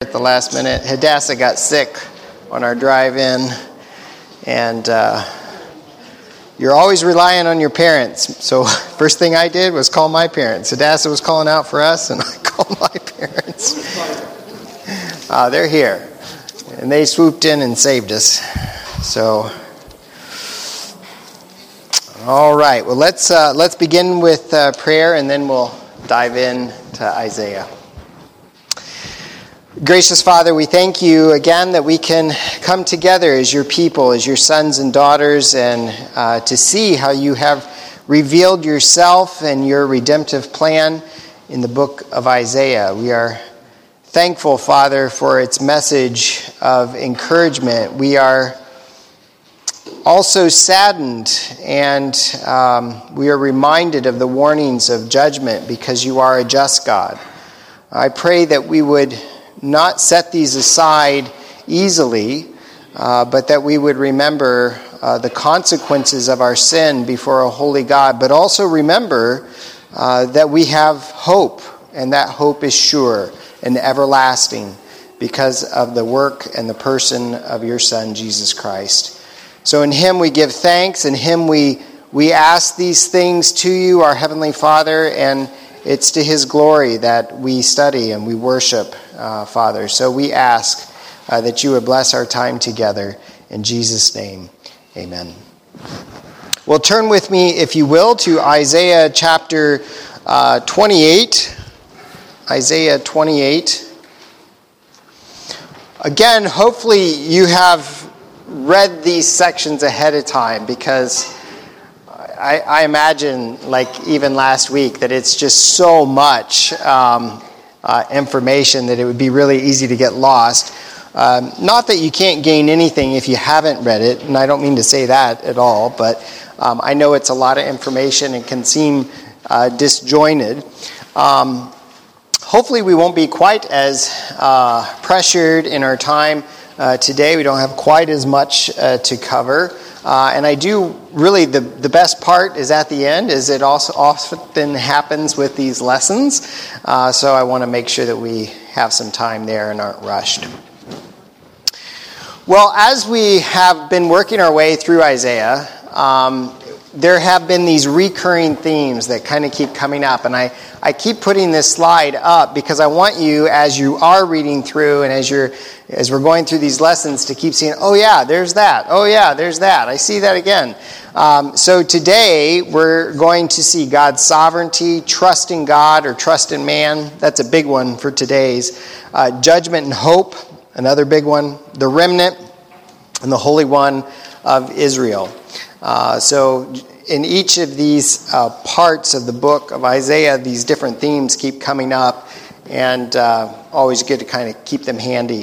at the last minute. Hadassah got sick on our drive-in, and you're always relying on your parents. So first thing I did was call my parents. Hadassah was calling out for us, and I called my parents. They're here, and they swooped in and saved us. So, all right. Well, let's begin with prayer, and then we'll dive in to Isaiah. Gracious Father, we thank you again that we can come together as your people, as your sons and daughters, and to see how you have revealed yourself and your redemptive plan in the book of Isaiah. We are thankful, Father, for its message of encouragement. We are also saddened, and we are reminded of the warnings of judgment because you are a just God. I pray that we would not set these aside easily, but that we would remember the consequences of our sin before a holy God, but also remember that we have hope, and that hope is sure and everlasting because of the work and the person of your Son, Jesus Christ. So in him we give thanks, in him we ask these things to you, our Heavenly Father, and it's to his glory that we study and we worship, Father. So we ask that you would bless our time together. In Jesus' name, amen. Well, turn with me, if you will, to Isaiah chapter 28. Isaiah 28. Again, hopefully you have read these sections ahead of time, because I imagine, like even last week, that it's just so much information that it would be really easy to get lost. Not that you can't gain anything if you haven't read it, and I don't mean to say that at all, but I know it's a lot of information and can seem disjointed. Hopefully we won't be quite as pressured in our time today. We don't have quite as much to cover. And I do really, the best part is at the end, as it also often happens with these lessons. So I want to make sure that we have some time there and aren't rushed. Well, as we have been working our way through Isaiah, there have been these recurring themes that kind of keep coming up. And I keep putting this slide up because I want you, as you are reading through and as we're going through these lessons, to keep seeing, oh yeah, there's that. Oh yeah, there's that. I see that again. So today we're going to see God's sovereignty, trust in God or trust in man. That's a big one for today's. Judgment and hope, another big one. The remnant and the Holy One of Israel. So in each of these parts of the book of Isaiah, these different themes keep coming up, and always good to kind of keep them handy.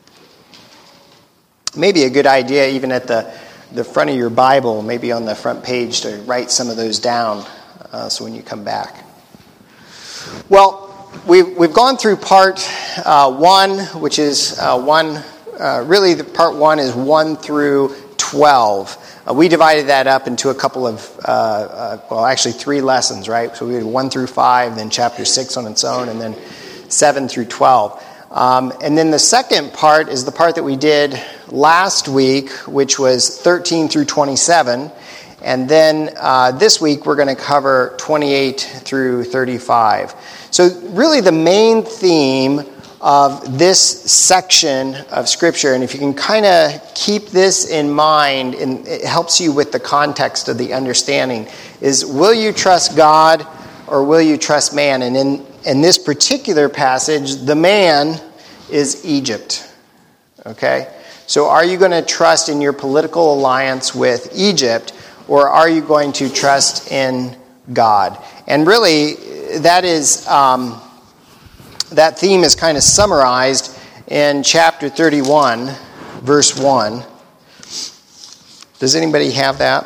Maybe a good idea, even at the front of your Bible, maybe on the front page, to write some of those down so when you come back. Well, we've gone through part 1, which is really the part 1 is 1 through 12. We divided that up into a couple of, actually 3 lessons, right? So we had 1 through 5, then chapter 6 on its own, and then 7 through 12. And then the second part is the part that we did last week, which was 13 through 27. And then this week we're going to cover 28 through 35. So really the main theme of this section of Scripture, and if you can kind of keep this in mind, and it helps you with the context of the understanding, is will you trust God or will you trust man? And in this particular passage, the man is Egypt. Okay? So are you going to trust in your political alliance with Egypt, or are you going to trust in God? And really, that is... that theme is kind of summarized in chapter 31, verse 1. Does anybody have that?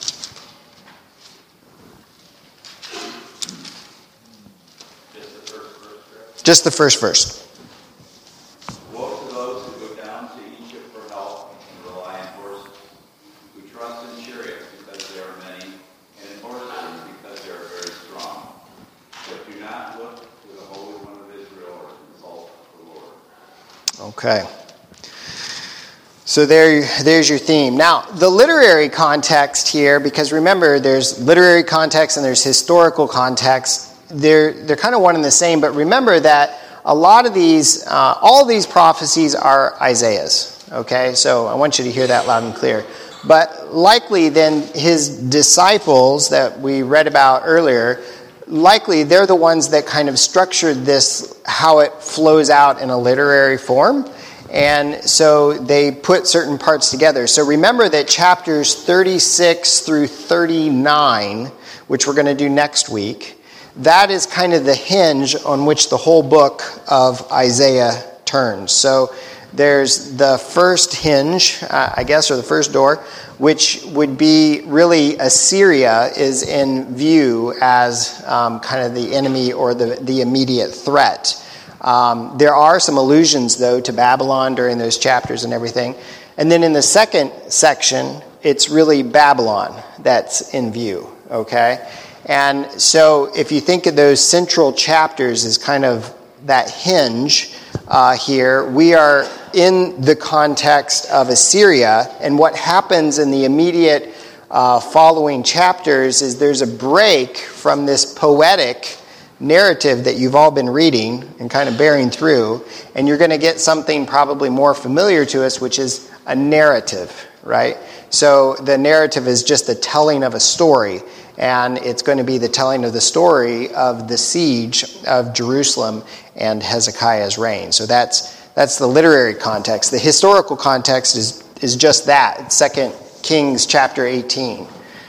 Just the first verse. Woe to those who go down to Egypt for help and rely on horses, who trust in chariots because they are many, and in horses because they are very strong. But do not look to the Holy One of Israel or consult the Lord. Okay. So there's your theme. Now, the literary context here, because remember, there's literary context and there's historical context. They're kind of one and the same, but remember that a lot of these, all of these prophecies are Isaiah's. Okay, so I want you to hear that loud and clear. But likely then his disciples that we read about earlier, likely they're the ones that kind of structured this, how it flows out in a literary form. And so they put certain parts together. So remember that chapters 36 through 39, which we're going to do next week, that is kind of the hinge on which the whole book of Isaiah turns. So there's the first hinge, I guess, or the first door, which would be really Assyria is in view as kind of the enemy or the immediate threat. There are some allusions, though, to Babylon during those chapters and everything. And then in the second section, it's really Babylon that's in view, okay? And so if you think of those central chapters as kind of that hinge here, we are in the context of Assyria. And what happens in the immediate following chapters is there's a break from this poetic narrative that you've all been reading and kind of bearing through, and you're going to get something probably more familiar to us, which is a narrative, right? So the narrative is just the telling of a story, and it's going to be the telling of the story of the siege of Jerusalem and Hezekiah's reign. So that's the literary context. The historical context is just that. It's 2 Kings chapter 18.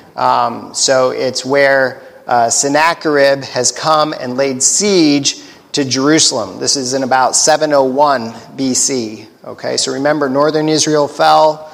So it's where Sennacherib has come and laid siege to Jerusalem. This is in about 701 BC. Okay, so remember, northern Israel fell,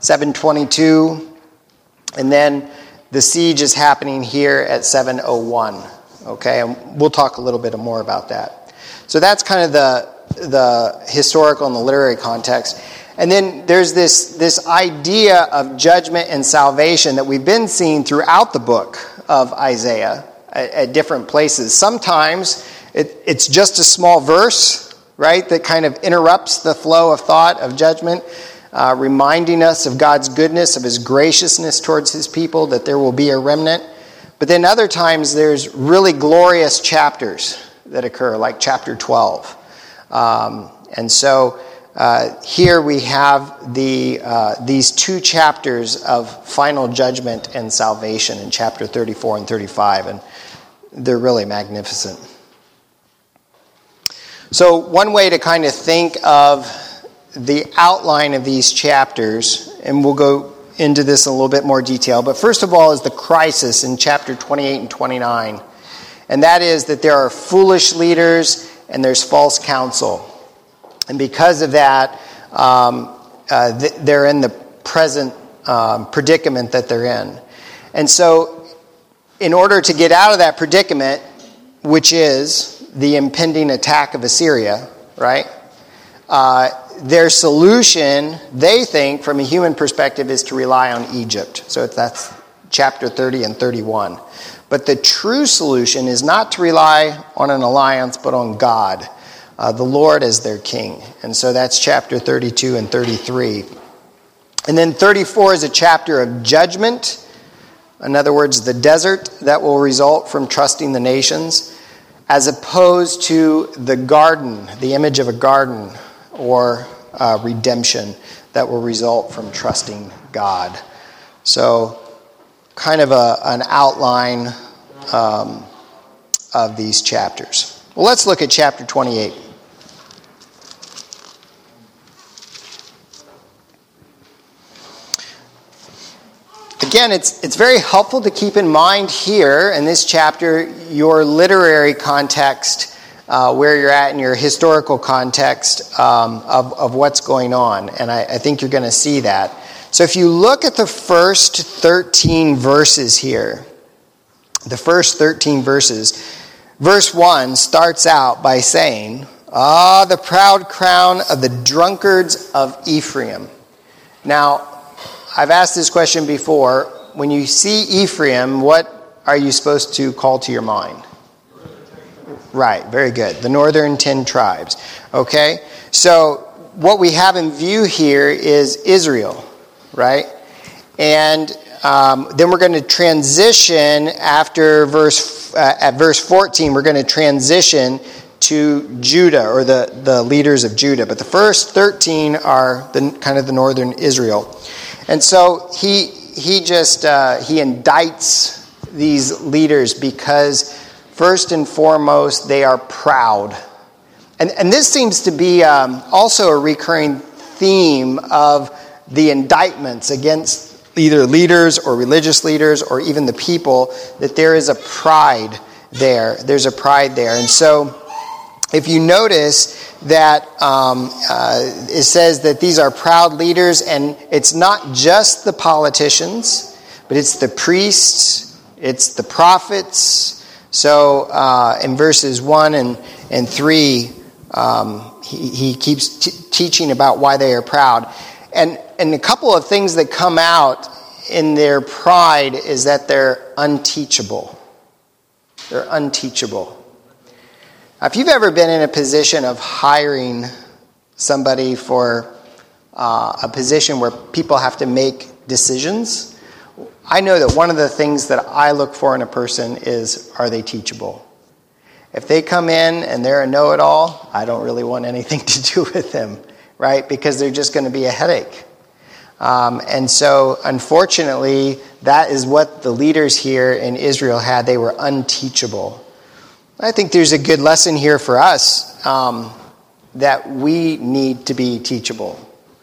722, and then the siege is happening here at 701. Okay, and we'll talk a little bit more about that. So that's kind of the historical and the literary context. And then there's this idea of judgment and salvation that we've been seeing throughout the book of Isaiah at different places. Sometimes it's just a small verse, right, that kind of interrupts the flow of thought of judgment, reminding us of God's goodness, of his graciousness towards his people, that there will be a remnant. But then other times there's really glorious chapters that occur, like chapter 12. And so here we have these two chapters of final judgment and salvation in chapter 34 and 35, and they're really magnificent. So one way to kind of think of the outline of these chapters, and we'll go into this in a little bit more detail, but first of all is the crisis in chapter 28 and 29, and that is that there are foolish leaders and there's false counsel. And because of that, they're in the present predicament that they're in. And so in order to get out of that predicament, which is the impending attack of Assyria, right? Their solution, they think, from a human perspective, is to rely on Egypt. So that's chapter 30 and 31. But the true solution is not to rely on an alliance, but on God. The Lord as their king. And so that's chapter 32 and 33. And then 34 is a chapter of judgment. In other words, the desert that will result from trusting the nations, as opposed to the garden, the image of a garden, or redemption that will result from trusting God. So kind of an outline of these chapters. Well, let's look at chapter 28. Again, it's very helpful to keep in mind here in this chapter your literary context, where you're at in your historical context of what's going on. And I think you're going to see that. So if you look at the first 13 verses here, the first 13 verses, verse 1 starts out by saying, "Ah, the proud crown of the drunkards of Ephraim." Now, I've asked this question before. When you see Ephraim, what are you supposed to call to your mind? Right, very good. The northern 10 tribes. Okay? So what we have in view here is Israel, right? And then we're going to transition after at verse 14, we're going to transition to Judah, or the leaders of Judah. But the first 13 are the northern Israel. And so he indicts these leaders because first and foremost, they are proud. And this seems to be also a recurring theme of the indictments against either leaders or religious leaders or even the people, that there is a pride there. There's a pride there. And so if you notice that it says that these are proud leaders, and it's not just the politicians, but it's the priests, it's the prophets. So in verses 1 and 3, he keeps teaching about why they are proud. And a couple of things that come out in their pride is that they're unteachable. They're unteachable. If you've ever been in a position of hiring somebody for a position where people have to make decisions, I know that one of the things that I look for in a person is, are they teachable? If they come in and they're a know-it-all, I don't really want anything to do with them, right? Because they're just going to be a headache. And so, unfortunately, that is what the leaders here in Israel had. They were unteachable. I think there's a good lesson here for us, that we need to be teachable.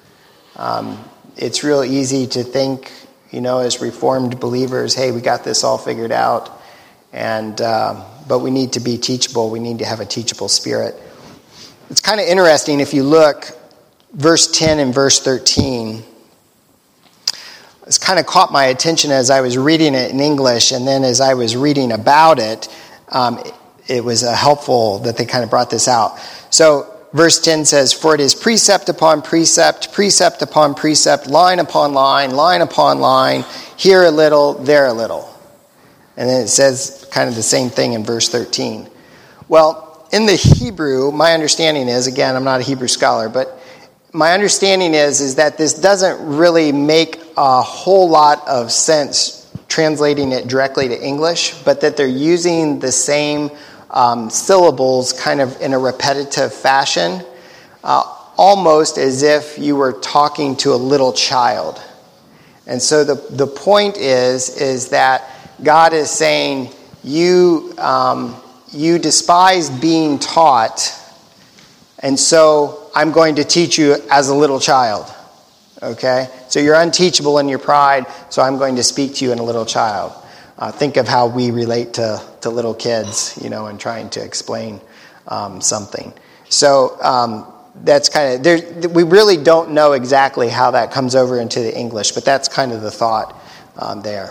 It's real easy to think, as Reformed believers, hey, we got this all figured out. But we need to be teachable. We need to have a teachable spirit. It's kind of interesting if you look, verse 10 and verse 13. It's kind of caught my attention as I was reading it in English, and then as I was reading about it, it was helpful that they kind of brought this out. So verse 10 says, "For it is precept upon precept, precept upon precept, line upon line upon line, here a little, there a little." And then it says kind of the same thing in verse 13. Well, in the Hebrew, my understanding is, again, I'm not a Hebrew scholar, but my understanding is that this doesn't really make a whole lot of sense translating it directly to English, but that they're using the same syllables kind of in a repetitive fashion, almost as if you were talking to a little child. And so the point is that God is saying, you despise being taught, and so I'm going to teach you as a little child. Okay? So you're unteachable in your pride, so I'm going to speak to you in a little child. Think of how we relate to little kids, and trying to explain something. So that's kind of, we really don't know exactly how that comes over into the English, but that's kind of the thought there.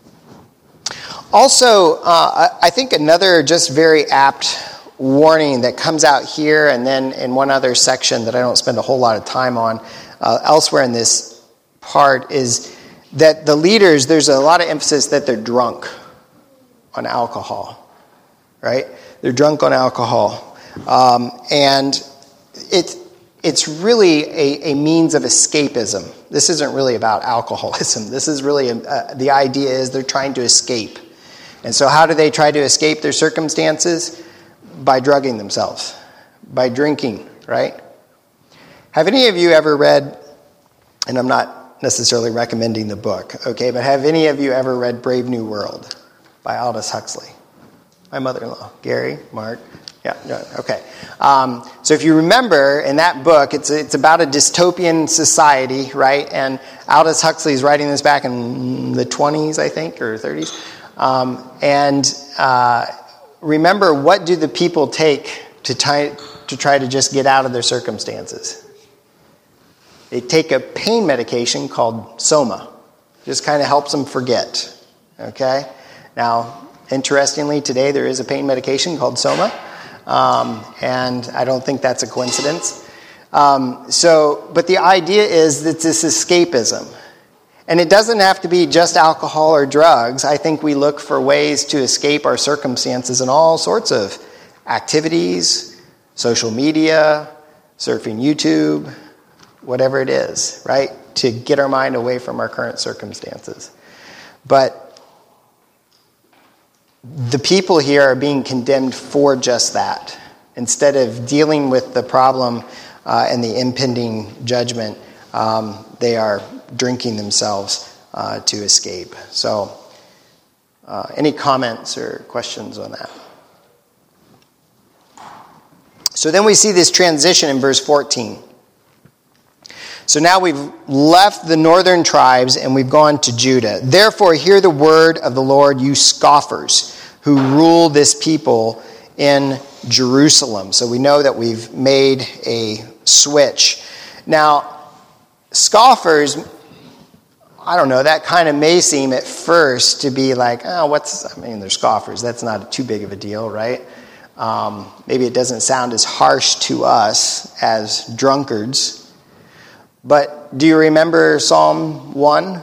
Also, I think another just very apt warning that comes out here and then in one other section that I don't spend a whole lot of time on elsewhere in this part is that the leaders, there's a lot of emphasis that they're drunk on alcohol, right? They're drunk on alcohol. And it's really a means of escapism. This isn't really about alcoholism. This is really, the idea is they're trying to escape. And so how do they try to escape their circumstances? By drugging themselves, by drinking, right? Have any of you ever read, and I'm not necessarily recommending the book, okay, but have any of you ever read Brave New World by Aldous Huxley? My mother-in-law, Gary, Mark, yeah, okay. So if you remember, in that book, it's about a dystopian society, right? And Aldous Huxley is writing this back in the 20s, I think, or 30s. Remember, what do the people take to try to just get out of their circumstances? They take a pain medication called Soma. Just kind of helps them forget. Okay? Now, interestingly, today there is a pain medication called Soma. And I don't think that's a coincidence. But the idea is that this escapism. And it doesn't have to be just alcohol or drugs. I think we look for ways to escape our circumstances in all sorts of activities, social media, surfing YouTube, whatever it is, right? To get our mind away from our current circumstances. But the people here are being condemned for just that. Instead of dealing with the problem and the impending judgment, they are drinking themselves to escape. So, any comments or questions on that? So then we see this transition in verse 14. So now we've left the northern tribes and we've gone to Judah. Therefore, hear the word of the Lord, you scoffers who rule this people in Jerusalem. So we know that we've made a switch. Now, scoffers, I don't know, that kind of may seem at first to be like, they're scoffers. That's not too big of a deal, right? Maybe it doesn't sound as harsh to us as drunkards. But do you remember Psalm 1?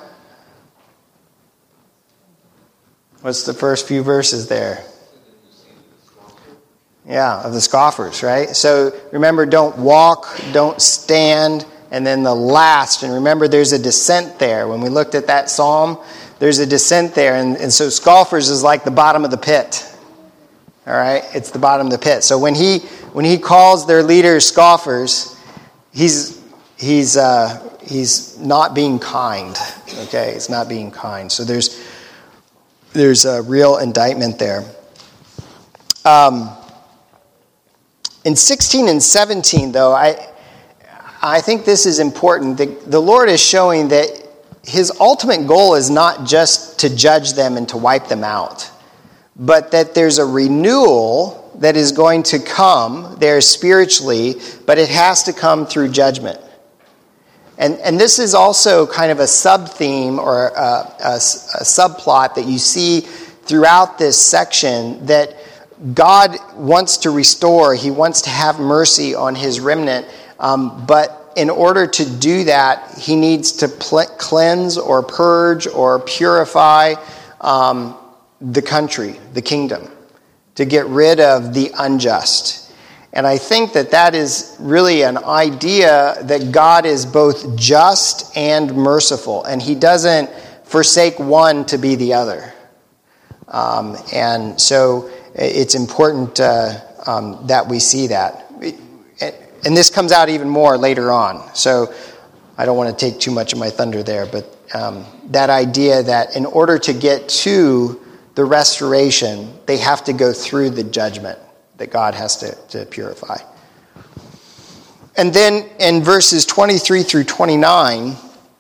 What's the first few verses there? Yeah, of the scoffers, right? So remember, don't walk, don't stand, and then the last. And remember, there's a descent there. When we looked at that psalm, there's a descent there. And so scoffers is like the bottom of the pit. All right? It's the bottom of the pit. So when he calls their leaders scoffers, he's not being kind. Okay? It's not being kind. So there's a real indictment there. In 16 and 17, though, I think this is important. The Lord is showing that his ultimate goal is not just to judge them and to wipe them out, but that there's a renewal that is going to come there spiritually, but it has to come through judgment. And this is also kind of a sub-theme or a subplot that you see throughout this section, that God wants to restore. He wants to have mercy on his remnant. But in order to do that, he needs to cleanse or purge or purify the country, the kingdom, to get rid of the unjust. And I think that is really an idea that God is both just and merciful, and he doesn't forsake one to be the other. And so it's important that we see that. And this comes out even more later on. So I don't want to take too much of my thunder there, but that idea that in order to get to the restoration, they have to go through the judgment that God has to purify. And then in verses 23 through 29,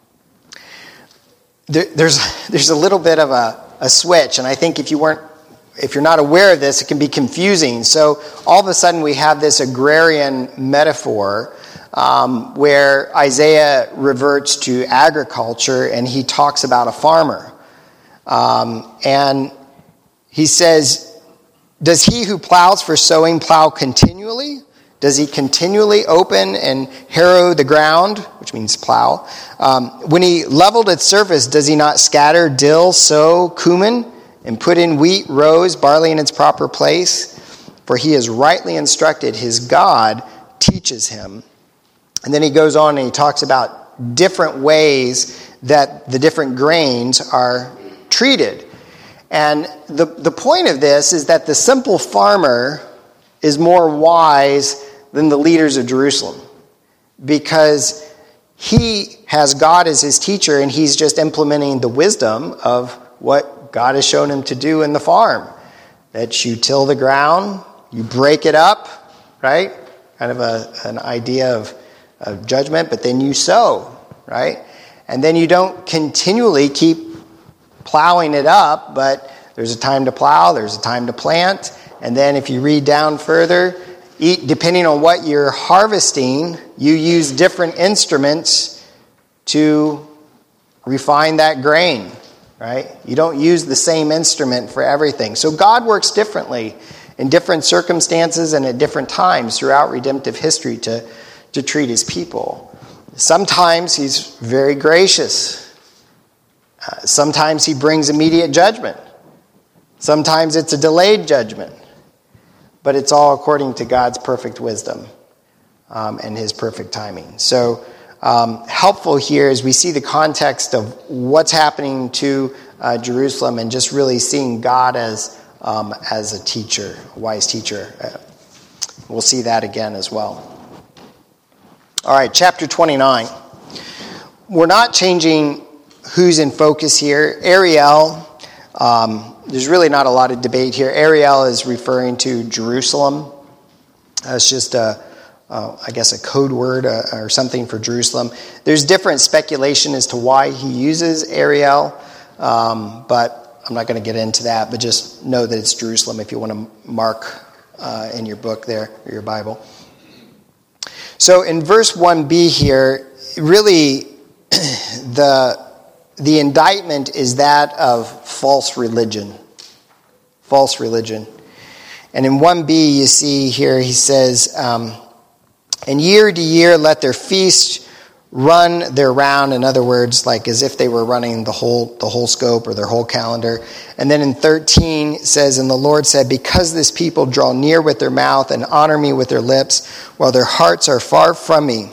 there's a little bit of a switch. And I think if you're not aware of this, it can be confusing. So all of a sudden we have this agrarian metaphor where Isaiah reverts to agriculture and he talks about a farmer. And he says, does he who plows for sowing plow continually? Does he continually open and harrow the ground, which means plow? When he leveled its surface, does he not scatter dill, sow, cumin, and put in wheat, rose, barley in its proper place? For he is rightly instructed, his God teaches him. And then he goes on and he talks about different ways that the different grains are treated. And the point of this is that the simple farmer is more wise than the leaders of Jerusalem, because he has God as his teacher and he's just implementing the wisdom of what God has shown him to do in the farm. That you till the ground, you break it up, right? Kind of an idea of judgment, but then you sow, right? And then you don't continually keep plowing it up, but there's a time to plow, there's a time to plant, and then if you read down further, depending on what you're harvesting, you use different instruments to refine that grain, right? You don't use the same instrument for everything. So God works differently in different circumstances and at different times throughout redemptive history to treat his people. Sometimes he's very gracious. Sometimes he brings immediate judgment. Sometimes it's a delayed judgment. But it's all according to God's perfect wisdom. and his perfect timing. So helpful here as we see the context of what's happening to Jerusalem and just really seeing God as a teacher, a wise teacher. We'll see that again as well. All right, chapter 29. We're not changing who's in focus here. Ariel, there's really not a lot of debate here. Ariel is referring to Jerusalem. It's just a code word or something for Jerusalem. There's different speculation as to why he uses Ariel, but I'm not going to get into that. But just know that it's Jerusalem if you want to mark in your book there, or your Bible. So in verse 1b here, really the indictment is that of false religion. False religion. And in 1b you see here he says, and year to year let their feast run their round. In other words, like as if they were running the whole scope or their whole calendar. And then in 13 it says, and the Lord said, because this people draw near with their mouth and honor me with their lips, while their hearts are far from me.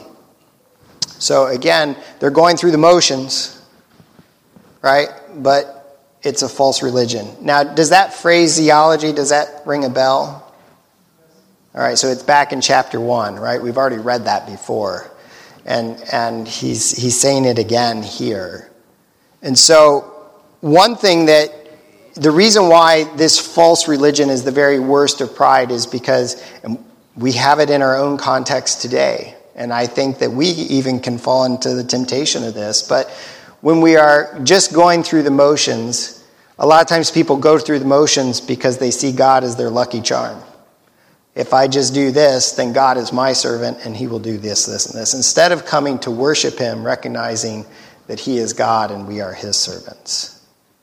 So again, they're going through the motions, right? But it's a false religion. Now, does that phraseology, does that ring a bell? All right, so it's back in chapter 1, right? We've already read that before. And he's saying it again here. And so one thing that, the reason why this false religion is the very worst of pride is because we have it in our own context today. And I think that we even can fall into the temptation of this. But when we are just going through the motions, a lot of times people go through the motions because they see God as their lucky charm. If I just do this, then God is my servant and he will do this, this, and this. Instead of coming to worship him, recognizing that he is God and we are his servants.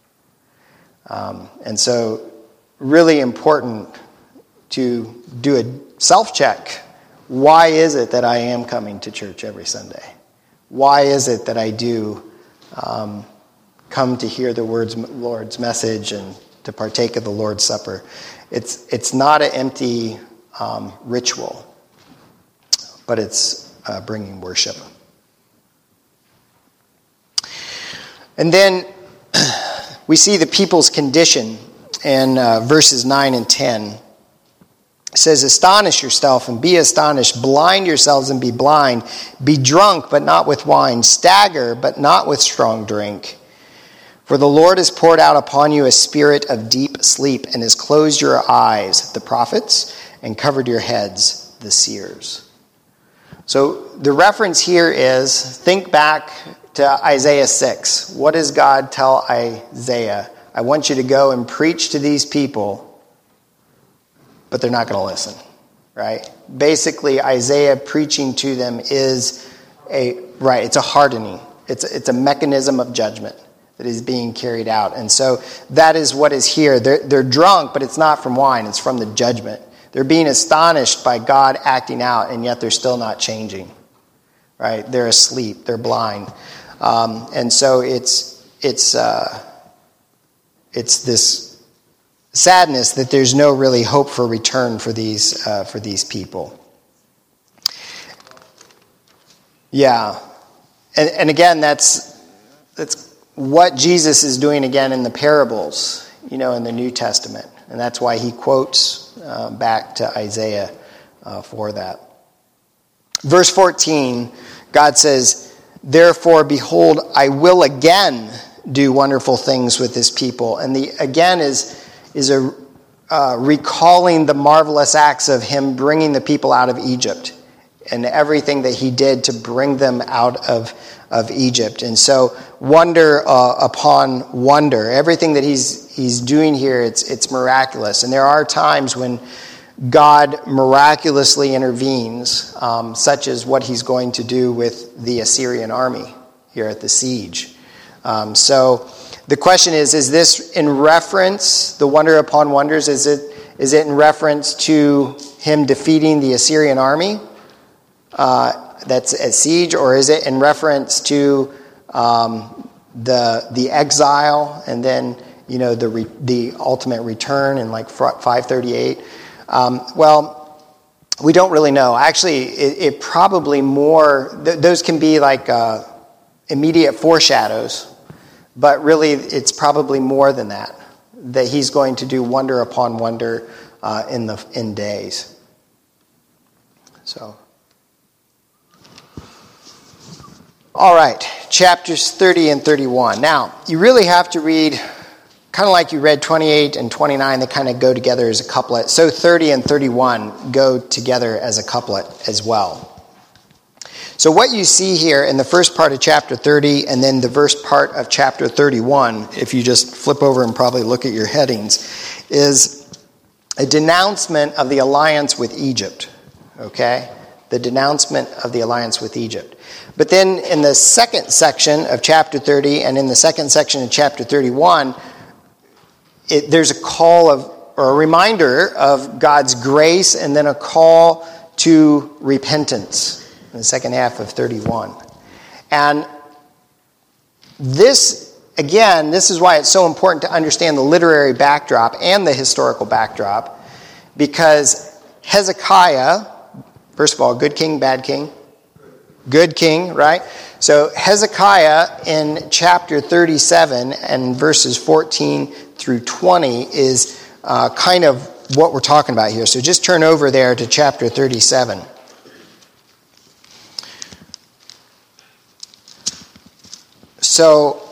And so really important to do a self-check. Why is it that I am coming to church every Sunday? Why is it that I do come to hear the Lord's message and to partake of the Lord's Supper? It's not an empty ritual, but it's bringing worship. And then we see the people's condition in verses 9 and 10. It says, astonish yourself and be astonished. Blind yourselves and be blind. Be drunk, but not with wine. Stagger, but not with strong drink. For the Lord has poured out upon you a spirit of deep sleep and has closed your eyes, the prophets, and covered your heads, the seers. So the reference here is, think back to Isaiah 6. What does God tell Isaiah? I want you to go and preach to these people, but they're not going to listen, right? Basically, Isaiah preaching to them is it's a hardening. It's a mechanism of judgment that is being carried out. And so that is what is here. They're drunk, but it's not from wine. It's from the judgment. They're being astonished by God acting out, and yet they're still not changing, right? They're asleep. They're blind. And so it's this sadness that there's no really hope for return for these people. Yeah. And again, that's what Jesus is doing again in the parables, in the New Testament. And that's why he quotes back to Isaiah for that. Verse 14, God says, therefore, behold, I will again do wonderful things with this people. And the again is recalling the marvelous acts of him bringing the people out of Egypt and everything that he did to bring them out of Egypt. And so wonder upon wonder. Everything that he's doing here, it's miraculous. And there are times when God miraculously intervenes, such as what he's going to do with the Assyrian army here at the siege. So the question is this in reference, the wonder upon wonders, is it in reference to him defeating the Assyrian army that's at siege, or is it in reference to the exile and then the ultimate return in like 538? Well, We don't really know. Actually, it probably more, those can be like immediate foreshadows, but really it's probably more than that he's going to do wonder upon wonder in days. So, all right, chapters 30 and 31. Now, you really have to read, kind of like you read 28 and 29, they kind of go together as a couplet. So 30 and 31 go together as a couplet as well. So what you see here in the first part of chapter 30 and then the first part of chapter 31, if you just flip over and probably look at your headings, is a denouncement of the alliance with Egypt. Okay? The denouncement of the alliance with Egypt. But then in the second section of chapter 30 and in the second section of chapter 31, there's a call of, or a reminder of God's grace and then a call to repentance in the second half of 31. And this, again, this is why it's so important to understand the literary backdrop and the historical backdrop, because Hezekiah, first of all, good king, bad king? Good king, right? So Hezekiah in chapter 37 and verses 14 through 20 is kind of what we're talking about here. So just turn over there to chapter 37. So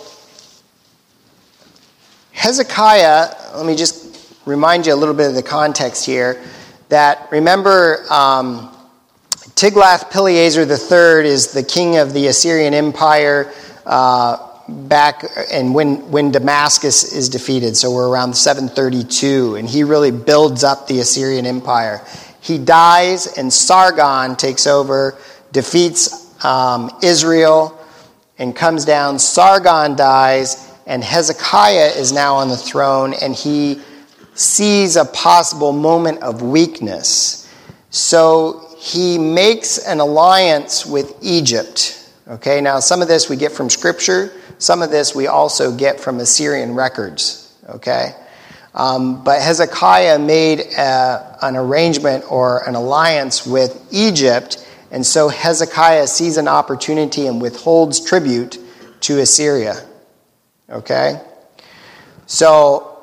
Hezekiah, let me just remind you a little bit of the context here, that remember Tiglath-Pileser III is the king of the Assyrian Empire back and when Damascus is defeated, so we're around 732, and he really builds up the Assyrian Empire. He dies and Sargon takes over, defeats Israel, and comes down. Sargon dies, and Hezekiah is now on the throne, and he sees a possible moment of weakness. So he makes an alliance with Egypt. Okay, now some of this we get from Scripture. Some of this we also get from Assyrian records. Okay, but Hezekiah made an arrangement or an alliance with Egypt, and so Hezekiah sees an opportunity and withholds tribute to Assyria. Okay? So,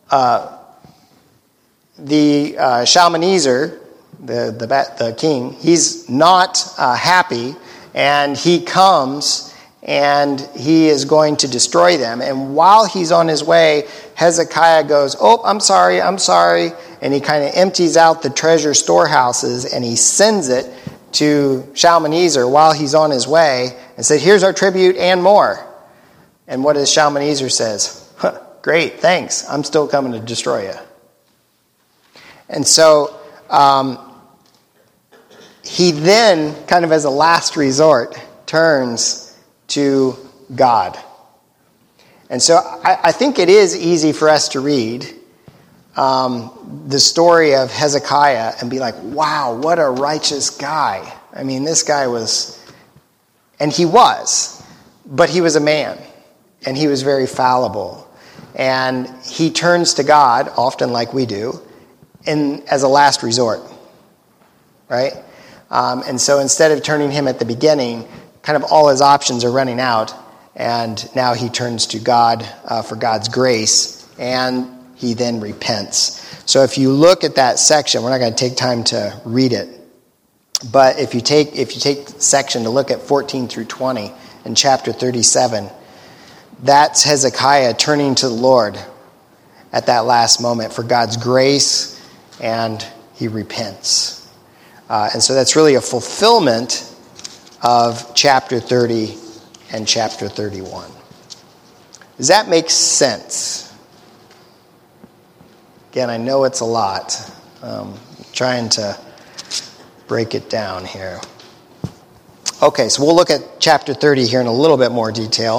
the Shalmaneser, the king, he's not happy, and he comes and he is going to destroy them. And while he's on his way, Hezekiah goes, "Oh, I'm sorry. And he kind of empties out the treasure storehouses and he sends it to Shalmaneser while he's on his way and said, "Here's our tribute and more." And what does Shalmaneser says? "Great, thanks. I'm still coming to destroy you." And so he then, kind of as a last resort, turns to God. And so I think it is easy for us to read the story of Hezekiah and be like, wow, what a righteous guy. I mean, this guy was, and he was, but he was a man, and he was very fallible. And he turns to God, often like we do, as a last resort, right? And so instead of turning him at the beginning, kind of all his options are running out, and now he turns to God for God's grace, and he then repents. So if you look at that section, we're not going to take time to read it, but if you take section to look at 14 through 20 in chapter 37, that's Hezekiah turning to the Lord at that last moment for God's grace, and he repents. And so that's really a fulfillment of chapter 30 and chapter 31. Does that make sense? Again, I know it's a lot. Trying to break it down here. Okay, so we'll look at chapter 30 here in a little bit more detail.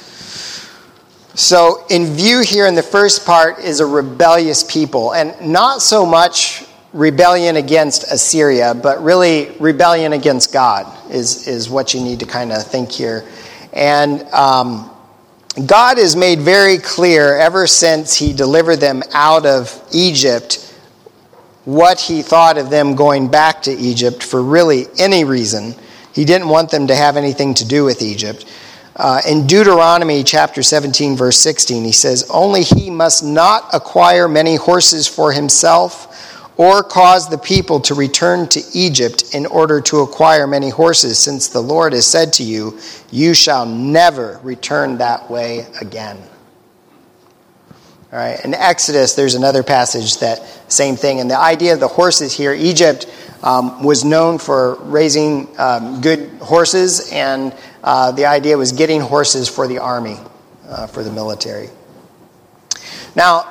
So in view here in the first part is a rebellious people, and not so much rebellion against Assyria, but really rebellion against God is what you need to kind of think here. And God has made very clear ever since he delivered them out of Egypt what he thought of them going back to Egypt for really any reason. He didn't want them to have anything to do with Egypt. In Deuteronomy chapter 17, verse 16, he says, "Only he must not acquire many horses for himself or cause the people to return to Egypt in order to acquire many horses, since the Lord has said to you, you shall never return that way again." All right, in Exodus, there's another passage that same thing. And the idea of the horses here, Egypt was known for raising good horses, and the idea was getting horses for the army, for the military. Now,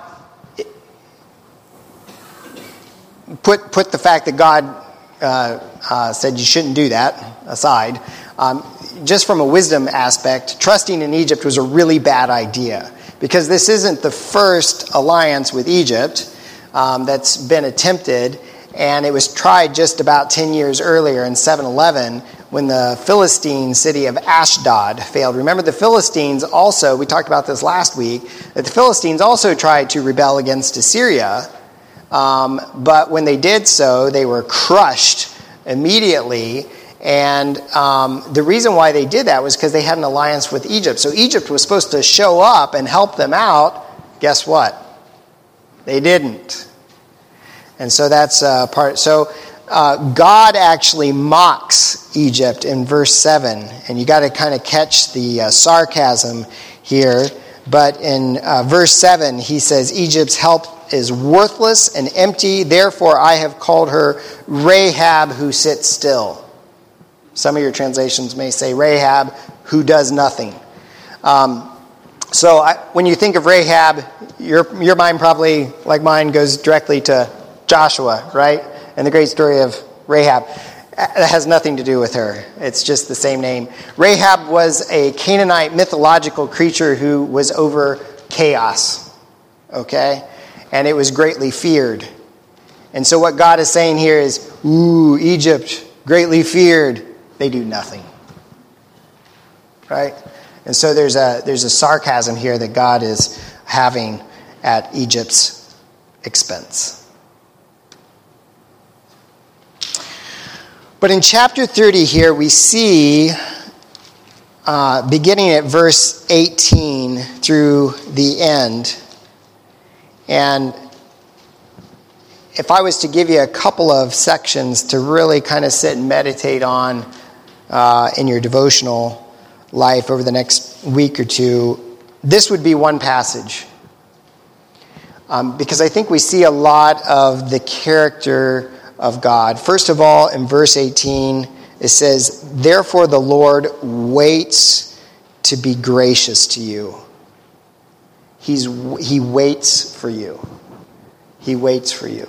put the fact that God said you shouldn't do that aside. Just from a wisdom aspect, trusting in Egypt was a really bad idea, because this isn't the first alliance with Egypt that's been attempted, and it was tried just about 10 years earlier in 711 when the Philistine city of Ashdod failed. Remember, the Philistines also, we talked about this last week, that the Philistines also tried to rebel against Assyria, but when they did so, they were crushed immediately. And the reason why they did that was because they had an alliance with Egypt. So Egypt was supposed to show up and help them out. Guess what? They didn't. And so that's part. So God actually mocks Egypt in verse 7. And you got to kind of catch the sarcasm here. But in verse 7, he says, "Egypt's help is worthless and empty. Therefore, I have called her Rahab, who sits still." Some of your translations may say Rahab, who does nothing. When you think of Rahab, your mind probably, like mine, goes directly to Joshua, right? And the great story of Rahab. That has nothing to do with her. It's just the same name. Rahab was a Canaanite mythological creature who was over chaos, okay? And it was greatly feared. And so what God is saying here is, ooh, Egypt, greatly feared. They do nothing, right? And so there's a sarcasm here that God is having at Egypt's expense. But in chapter 30 here, we see, beginning at verse 18 through the end, and if I was to give you a couple of sections to really kind of sit and meditate on in your devotional life over the next week or two, this would be one passage. Because I think we see a lot of the character of God. First of all, in verse 18, it says, "Therefore the Lord waits to be gracious to you." He waits for you. He waits for you.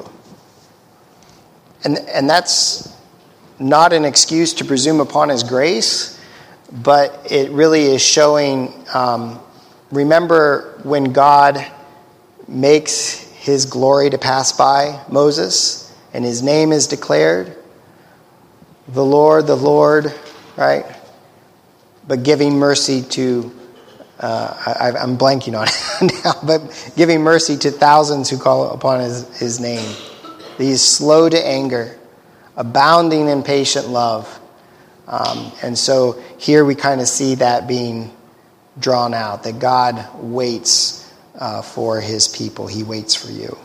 And that's not an excuse to presume upon his grace, but it really is showing, remember when God makes his glory to pass by Moses, and his name is declared, the Lord, right? But giving mercy to, I'm blanking on it now, but giving mercy to thousands who call upon his name. He is slow to anger, abounding in patient love. And so here we kind of see that being drawn out, that God waits for his people. He waits for you.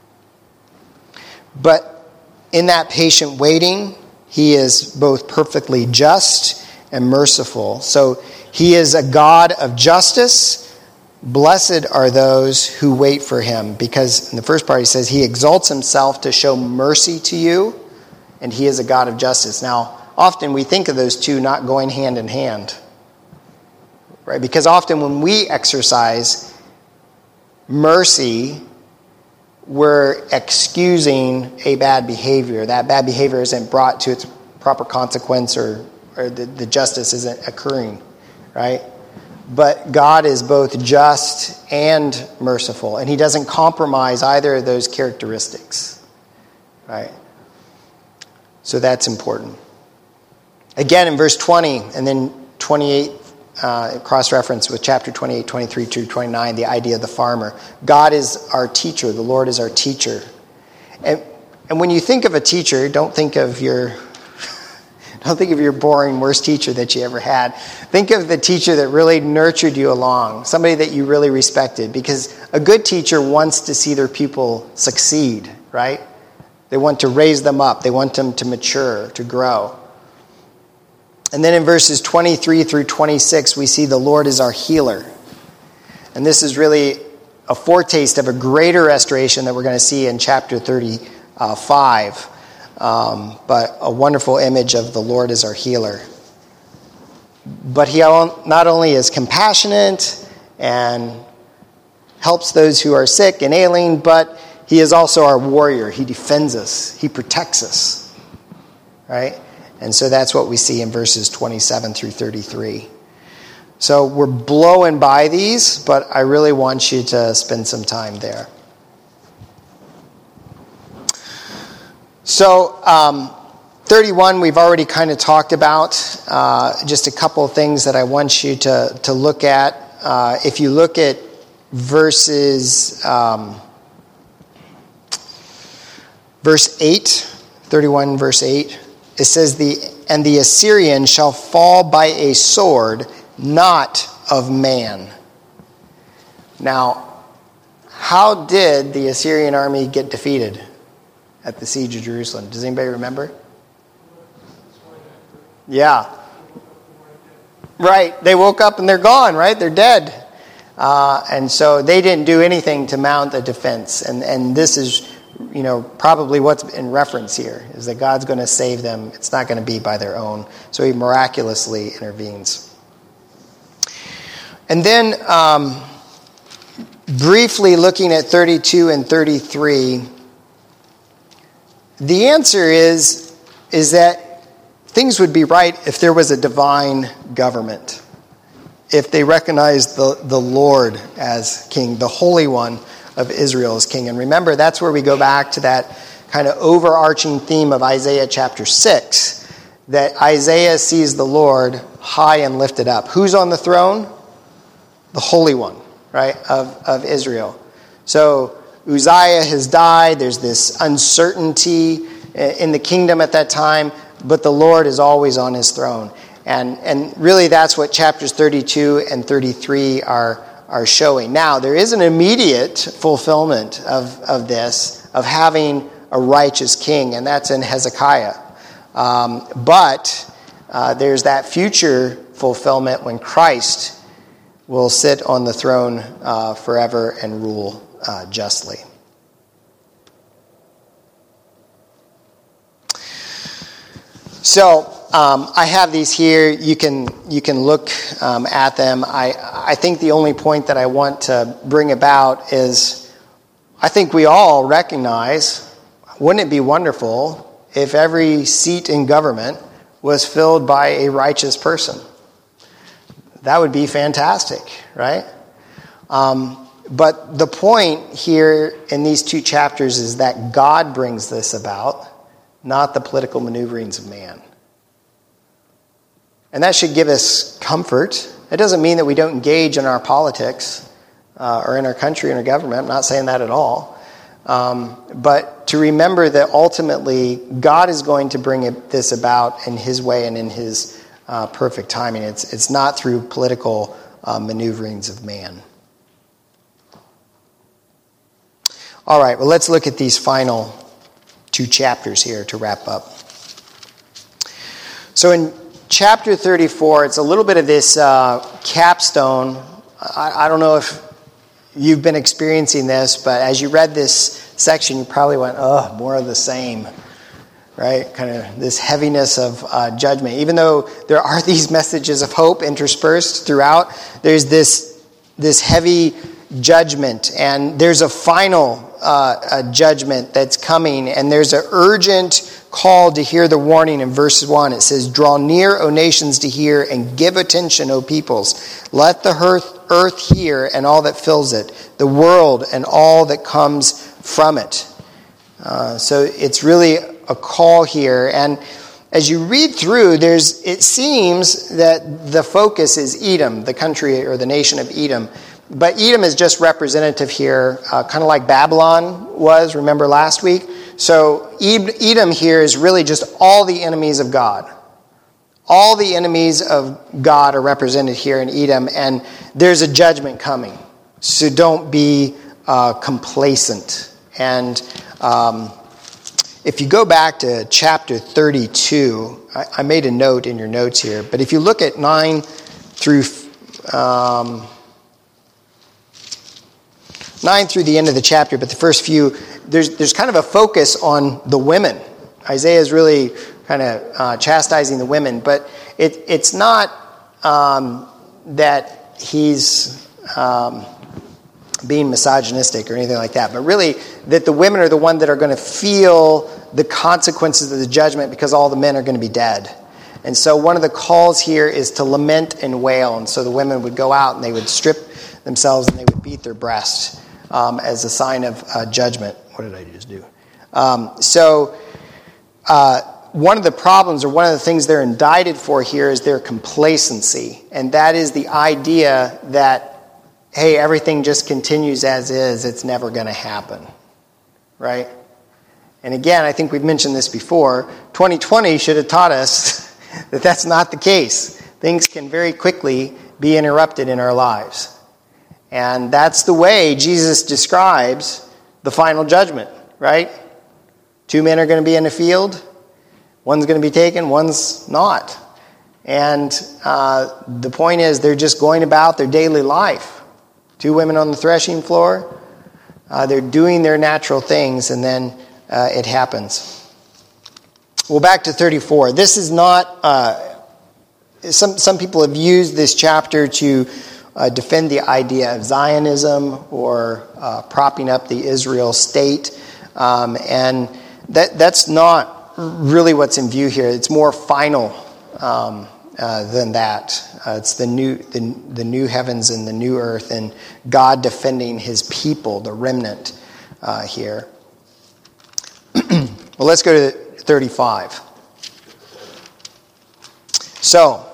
But in that patient waiting, he is both perfectly just and merciful. So he is a God of justice. Blessed are those who wait for him, because in the first part he says he exalts himself to show mercy to you, and he is a God of justice. Now, often we think of those two not going hand in hand, right? Because often when we exercise mercy, we're excusing a bad behavior. That bad behavior isn't brought to its proper consequence, or the justice isn't occurring, right? But God is both just and merciful, and he doesn't compromise either of those characteristics, right? So that's important. Again, in verse 20 and then 28, cross-reference with chapter 28, 23 to 29, the idea of the farmer. God is our teacher. The Lord is our teacher. And And when you think of a teacher, don't think of your boring worst teacher that you ever had. Think of the teacher that really nurtured you along, somebody that you really respected, because a good teacher wants to see their pupil succeed, right? They want to raise them up. They want them to mature, to grow. And then in verses 23 through 26, we see the Lord is our healer. And this is really a foretaste of a greater restoration that we're going to see in chapter 35. But a wonderful image of the Lord as our healer. But he not only is compassionate and helps those who are sick and ailing, but he is also our warrior. He defends us. He protects us. Right? And so that's what we see in verses 27 through 33. So we're blowing by these, but I really want you to spend some time there. So 31 we've already kind of talked about. Just a couple of things that I want you to look at. If you look at verse 8, 31 verse 8, it says, "And the Assyrian shall fall by a sword, not of man." Now, how did the Assyrian army get defeated at the siege of Jerusalem? Does anybody remember? Yeah. Right. They woke up and they're gone, right? They're dead. And so they didn't do anything to mount a defense. And this is, probably what's in reference here, is that God's going to save them. It's not going to be by their own. So he miraculously intervenes. And then briefly looking at 32 and 33, the answer is that things would be right if there was a divine government, if they recognized the Lord as king, the Holy One of Israel as king. And remember, that's where we go back to that kind of overarching theme of Isaiah chapter 6, that Isaiah sees the Lord high and lifted up. Who's on the throne? The Holy One, right, of Israel. So Uzziah has died. There's this uncertainty in the kingdom at that time, but the Lord is always on his throne. And really that's what chapters 32 and 33 are showing. Now, there is an immediate fulfillment of this, of having a righteous king, and that's in Hezekiah. But there's that future fulfillment when Christ will sit on the throne forever and rule justly. So I have these here. You can look at them. I think the only point that I want to bring about is, I think we all recognize, wouldn't it be wonderful if every seat in government was filled by a righteous person? That would be fantastic, right? But the point here in these two chapters is that God brings this about, not the political maneuverings of man. And that should give us comfort. It doesn't mean that we don't engage in our politics or in our country and our government. I'm not saying that at all. But to remember that ultimately God is going to bring this about in his way and in his perfect timing. It's not through political maneuverings of man. All right, well, let's look at these final two chapters here to wrap up. So in chapter 34, it's a little bit of this capstone. I don't know if you've been experiencing this, but as you read this section, you probably went, oh, more of the same, right? Kind of this heaviness of judgment. Even though there are these messages of hope interspersed throughout, there's this heavy judgment, and there's a final judgment that's coming, and there's an urgent call to hear the warning in verse 1. It says, "Draw near, O nations, to hear, and give attention, O peoples. Let the earth hear and all that fills it, the world and all that comes from it." So it's really a call here. And as you read through, it seems that the focus is Edom, the country or the nation of Edom. But Edom is just representative here, kind of like Babylon was, remember last week? So Edom here is really just all the enemies of God. All the enemies of God are represented here in Edom, and there's a judgment coming. So don't be complacent. And if you go back to chapter 32, I made a note in your notes here, but if you look at 9 through 9 through the end of the chapter, but the first few, there's kind of a focus on the women. Isaiah is really kind of chastising the women, but it's not that he's being misogynistic or anything like that, but really that the women are the ones that are going to feel the consequences of the judgment because all the men are going to be dead. And so one of the calls here is to lament and wail. And so the women would go out and they would strip themselves and they would beat their breasts as a sign of judgment. What did I just do? One of the problems, or one of the things they're indicted for here, is their complacency. And that is the idea that, hey, everything just continues as is. It's never going to happen. Right? And again, I think we've mentioned this before. 2020 should have taught us that that's not the case. Things can very quickly be interrupted in our lives. And that's the way Jesus describes the final judgment, right? 2 men are going to be in a field. One's going to be taken, one's not. And the point is they're just going about their daily life. 2 women on the threshing floor. They're doing their natural things, and then it happens. Well, back to 34. This is not... Some people have used this chapter to defend the idea of Zionism or propping up the Israel state. And that's not really what's in view here. It's more final than that. It's the new heavens and the new earth, and God defending his people, the remnant here. Well, let's go to 35. So,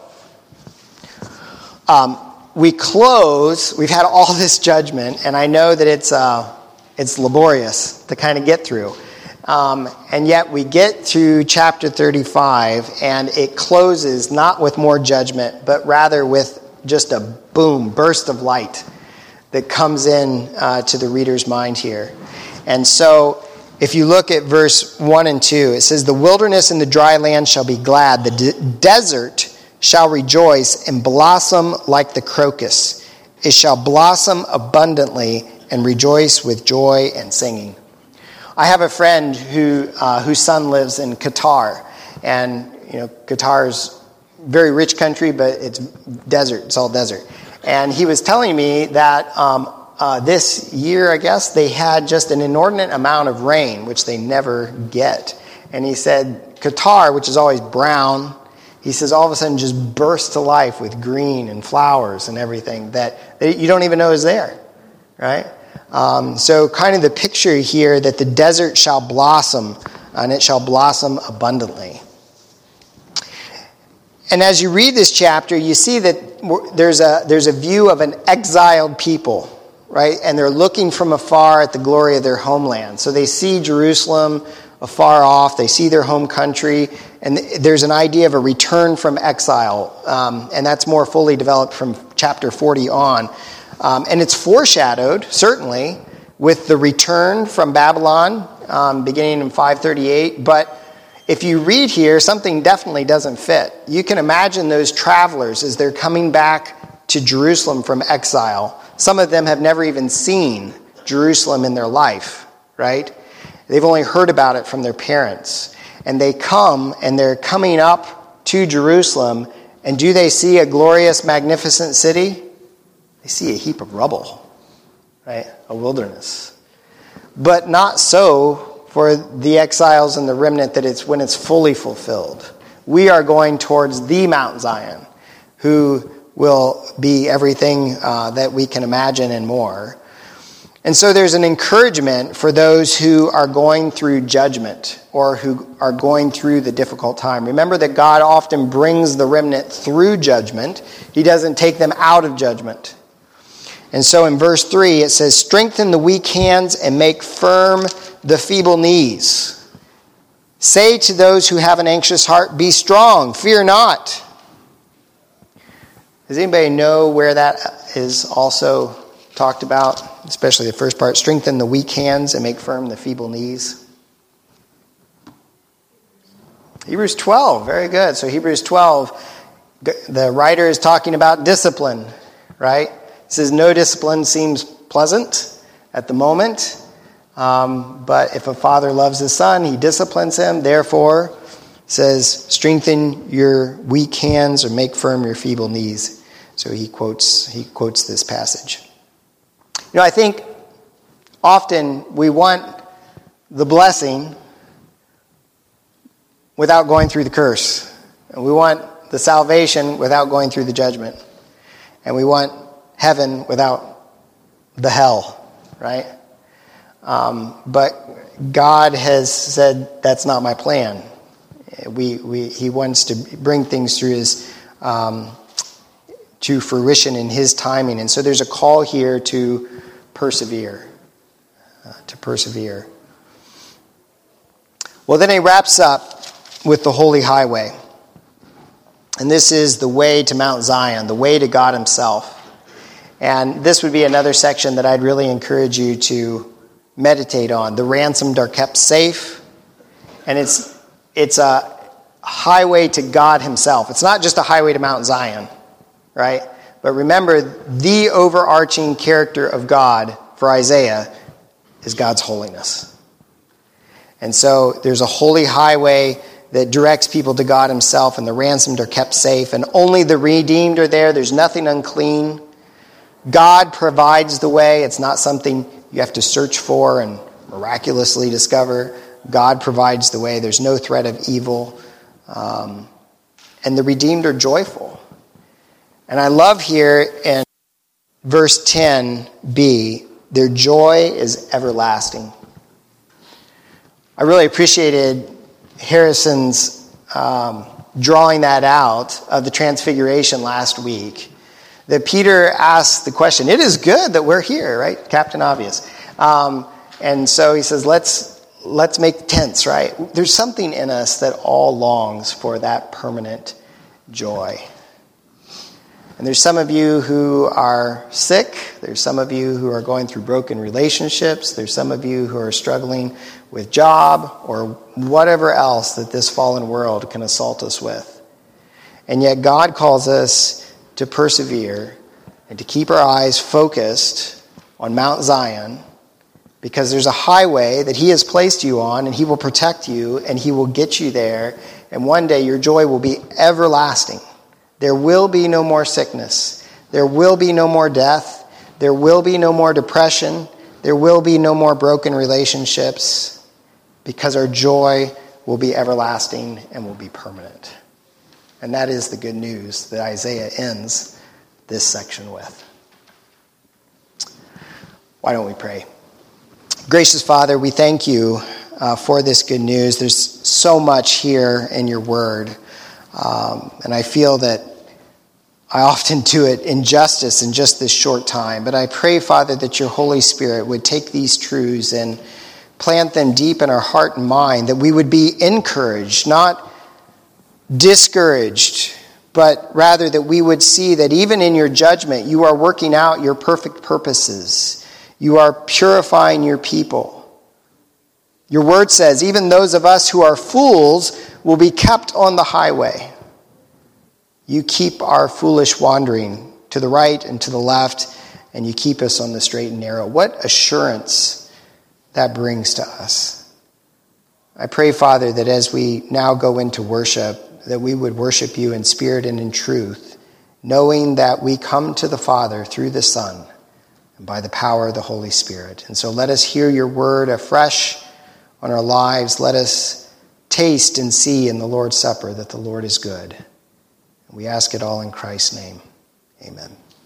we've had all this judgment, and I know that it's laborious to kind of get through. And yet we get through chapter 35, and it closes not with more judgment, but rather with just a boom, burst of light that comes in to the reader's mind here. And so if you look at verse 1 and 2, it says, "The wilderness and the dry land shall be glad. The desert shall rejoice and blossom like the crocus. It shall blossom abundantly and rejoice with joy and singing." I have a friend whose son lives in Qatar, and Qatar's a very rich country, but it's desert. It's all desert. And he was telling me that this year, I guess, they had just an inordinate amount of rain, which they never get. And he said Qatar, which is always brown, he says all of a sudden just bursts to life with green and flowers and everything that you don't even know is there, right? So kind of the picture here that the desert shall blossom, and it shall blossom abundantly. And as you read this chapter, you see that there's a view of an exiled people, right? And they're looking from afar at the glory of their homeland. So they see Jerusalem afar off, they see their home country, and there's an idea of a return from exile, and that's more fully developed from chapter 40 on. And it's foreshadowed, certainly, with the return from Babylon, beginning in 538. But if you read here, something definitely doesn't fit. You can imagine those travelers as they're coming back to Jerusalem from exile. Some of them have never even seen Jerusalem in their life, right? They've only heard about it from their parents. And they come, and they're coming up to Jerusalem, and do they see a glorious, magnificent city? They see a heap of rubble, right? A wilderness. But not so for the exiles and the remnant that it's when it's fully fulfilled. We are going towards the Mount Zion, who will be everything that we can imagine and more. And so there's an encouragement for those who are going through judgment or who are going through the difficult time. Remember that God often brings the remnant through judgment. He doesn't take them out of judgment. And so in verse 3, it says, strengthen the weak hands and make firm the feeble knees. Say to those who have an anxious heart, be strong, fear not. Does anybody know where that is also talked about? Especially the first part, strengthen the weak hands and make firm the feeble knees. Hebrews 12, very good. So Hebrews 12, the writer is talking about discipline, right? He says, no discipline seems pleasant at the moment, but if a father loves his son, he disciplines him. Therefore, says, strengthen your weak hands or make firm your feeble knees. So he quotes this passage. I think often we want the blessing without going through the curse. And we want the salvation without going through the judgment. And we want heaven without the hell, right? But God has said, that's not my plan. He wants to bring things through his to fruition in his timing. And so there's a call here to persevere. Well, then he wraps up with the holy highway. And this is the way to Mount Zion, the way to God himself. And this would be another section that I'd really encourage you to meditate on. The ransomed are kept safe. And it's a highway to God himself. It's not just a highway to Mount Zion, right? But remember, the overarching character of God for Isaiah is God's holiness. And so there's a holy highway that directs people to God himself, and the ransomed are kept safe, and only the redeemed are there. There's nothing unclean. God provides the way. It's not something you have to search for and miraculously discover. God provides the way. There's no threat of evil. And the redeemed are joyful. And I love here in verse 10b, their joy is everlasting. I really appreciated Harrison's drawing that out of the Transfiguration last week. That Peter asked the question, it is good that we're here, right? Captain Obvious. And so he says, let's make tents, right? There's something in us that all longs for that permanent joy. And there's some of you who are sick. There's some of you who are going through broken relationships. There's some of you who are struggling with job or whatever else that this fallen world can assault us with. And yet God calls us to persevere and to keep our eyes focused on Mount Zion, because there's a highway that he has placed you on, and he will protect you and he will get you there. And one day your joy will be everlasting. There will be no more sickness. There will be no more death. There will be no more depression. There will be no more broken relationships, because our joy will be everlasting and will be permanent. And that is the good news that Isaiah ends this section with. Why don't we pray? Gracious Father, we thank you for this good news. There's so much here in your word. And I feel that I often do it injustice in just this short time. But I pray, Father, that your Holy Spirit would take these truths and plant them deep in our heart and mind, that we would be encouraged, not discouraged, but rather that we would see that even in your judgment, you are working out your perfect purposes. You are purifying your people. Your word says, even those of us who are fools will be kept on the highway. You keep our foolish wandering to the right and to the left, and you keep us on the straight and narrow. What assurance that brings to us. I pray, Father, that as we now go into worship, that we would worship you in spirit and in truth, knowing that we come to the Father through the Son and by the power of the Holy Spirit. And so let us hear your word afresh on our lives. Let us taste and see in the Lord's Supper that the Lord is good. We ask it all in Christ's name. Amen.